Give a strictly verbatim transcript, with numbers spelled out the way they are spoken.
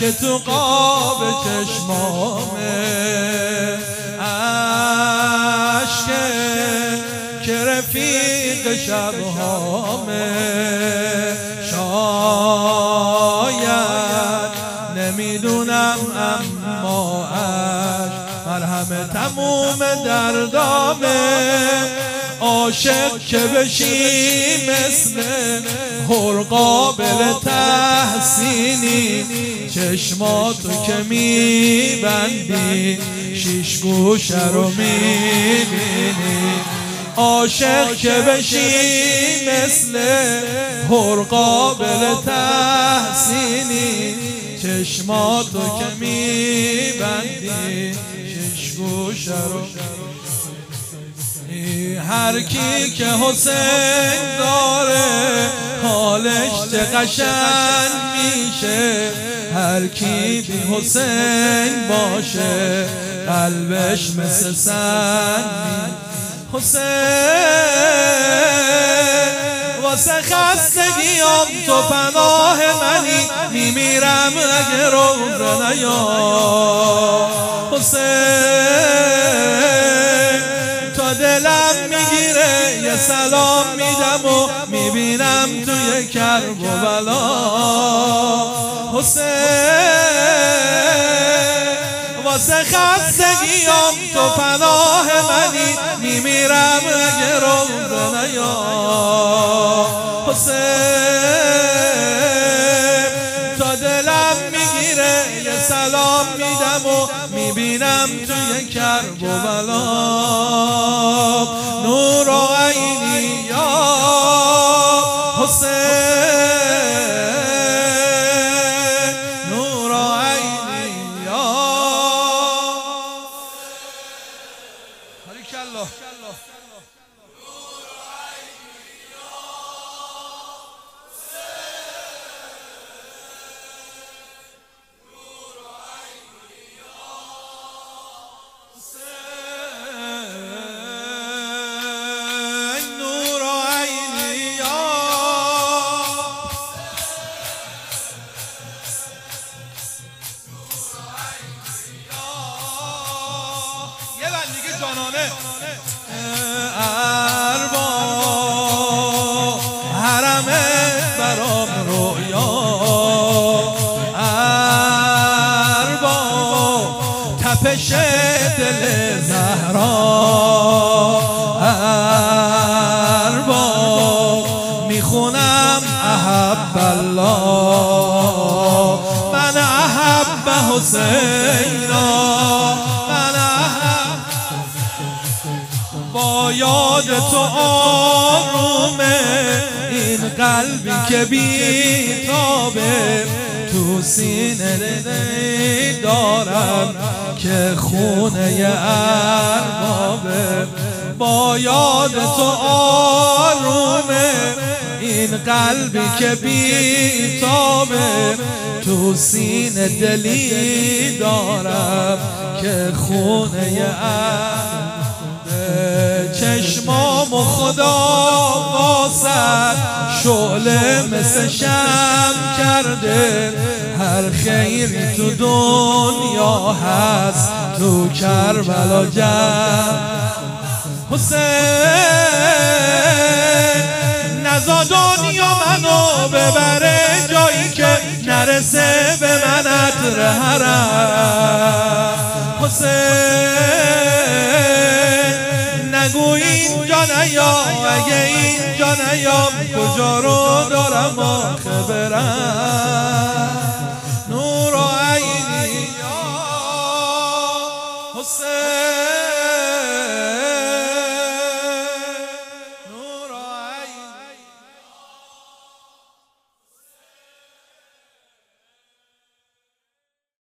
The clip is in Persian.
که تو قاب چشمامه، عشقه که رفیق شبهامه. شاید نمیدونم اما عشق مرهم تموم دردامه. عاشق که بشی مثل هر قابل تحسینی، چشماتو که میبندی شیش گوشه رو میبینی. عاشق که بشی مثل هر قابل تحسینی، چشماتو که میبندی شیش گوشه رو. هر کی که حسین داره حالش چه قشنگ میشه، هر کی بی حسین باشه قلبش مثل سنگ. حسین واسه خستگیام تو پناه منی، میمیرم اگه روزه نیاد. حسین تا دلم میگیره یه سلام میدم و میبینم توی کرب و بلا. حسین واسه خستگیام تو پناه منی، میمیرم اگه روزه نیاد. حسین تا دلم میگیره یه سلام میدم و میبینم توی کرب و بلا. نور و عینی یا حسین، نور و عینی یا باریکالله. ارباب حرمت برام رویا، ارباب تپش دل زهرا، ارباب میخونم احب الله من احب حسینا. با یاد تو آرومه این قلبی که بیتابه، تو سینه دارم که خونه اربابه. با یاد تو آرومه این قلبی که بیتابه، تو سینه دلی دارم که خونه اربابه. چشمام و خدا واسد شعله مثل شمع کرده، هر خیری تو دنیا هست تو کربلا جمع. حسین نزا دنیا منو ببره جایی که نرسه به من عطر حرم. حسین نگو اینجا نیام، اگه اینجا نیام کجا رو دارم آخه برم.